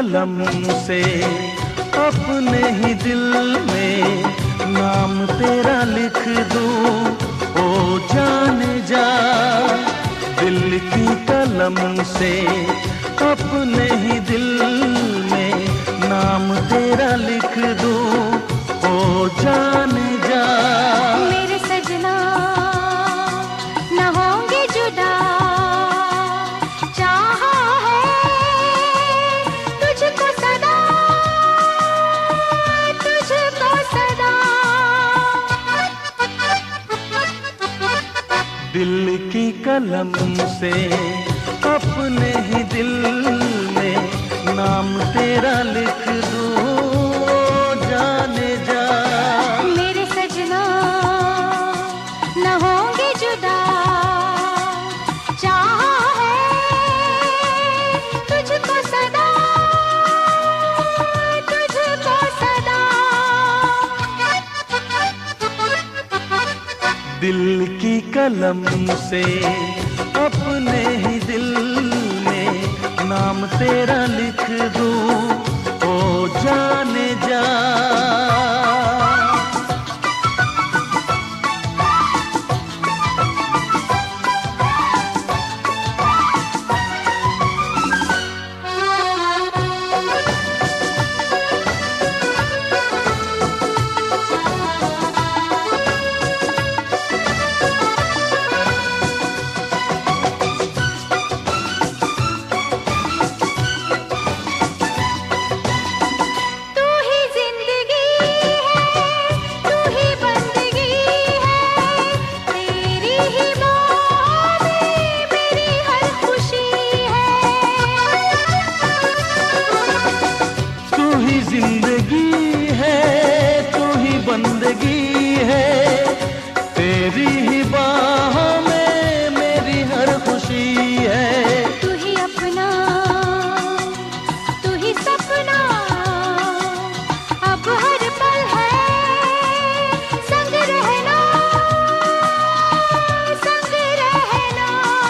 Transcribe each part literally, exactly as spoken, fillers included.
कलम से अपने ही दिल में नाम तेरा लिख दूं, ओ जाने जा। दिल की कलम से अपने ही दिल में नाम तेरा लिख दूं, ओ जाने जा। मेरे सजना न होंगे जुदा, चाहा है तुझको सदा, तुझको सदा। दिल की कलम से अपने ही दिल में नाम तेरा लिख दूं, जाने जा। मेरे सजना न होंगे जुदा, चाहा है तुझको सदा, तुझको सदा। दिल की कलम से अपने ही दिल में नाम तेरा लिख दूं, ओ जाने जा। जिंदगी है तू ही बंदगी है, तेरी ही बाहों में मेरी हर खुशी है। तू ही अपना, तू ही सपना, अब हर पल है संग रहना, संग रहना।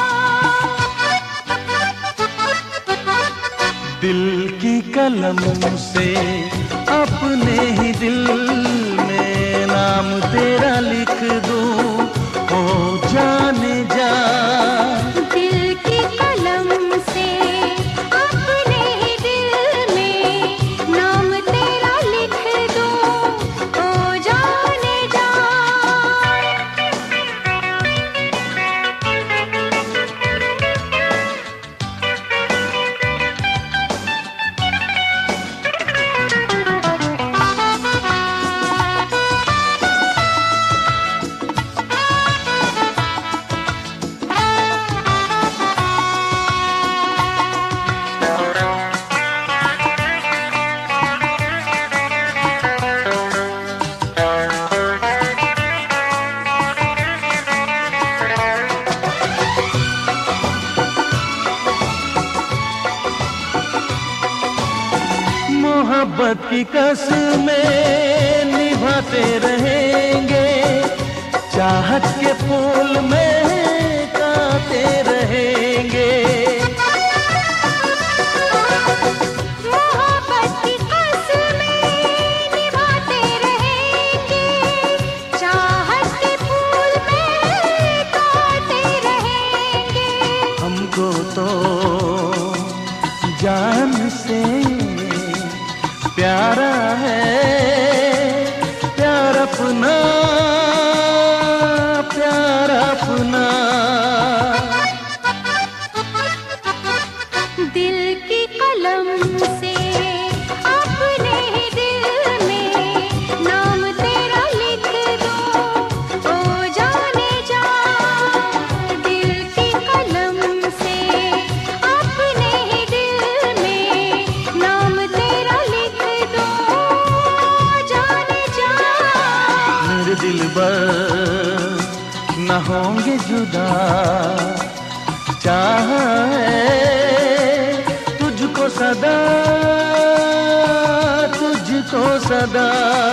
दिल की कलम से अपने ही दिल में नाम तेरा लिख दूं, ओ जाने जा। दिल की कलम से अपने ही दिल में नाम तेरा लिख दूं, ओ जाने जा। मोहब्बत की कसमें निभाते रहेंगे, चाहत के फूल महकाते रहेंगे। मोहब्बत की कसमें निभाते रहेंगे, चाहत के फूल महकाते रहेंगे। हमको तो जान से प्यारा है प्यार अपना, प्यार अपना। दिल की कलम से अपने ही दिल में नाम तेरा लिख दूं, ओ जाने जा। दिल की कलम से अपने ही दिल में नाम तेरा लिख दूं, ओ जाने जा। मेरे दिलबर न होंगे जुदा, चाहा है तुझको सदा, तुझको सदा।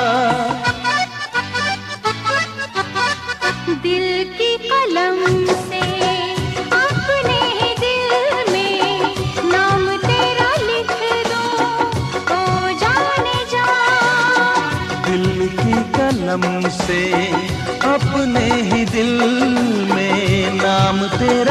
दिल की कलम से अपने ही दिल में नाम तेरा लिख दूं, कलम से अपने ही दिल में नाम तेरा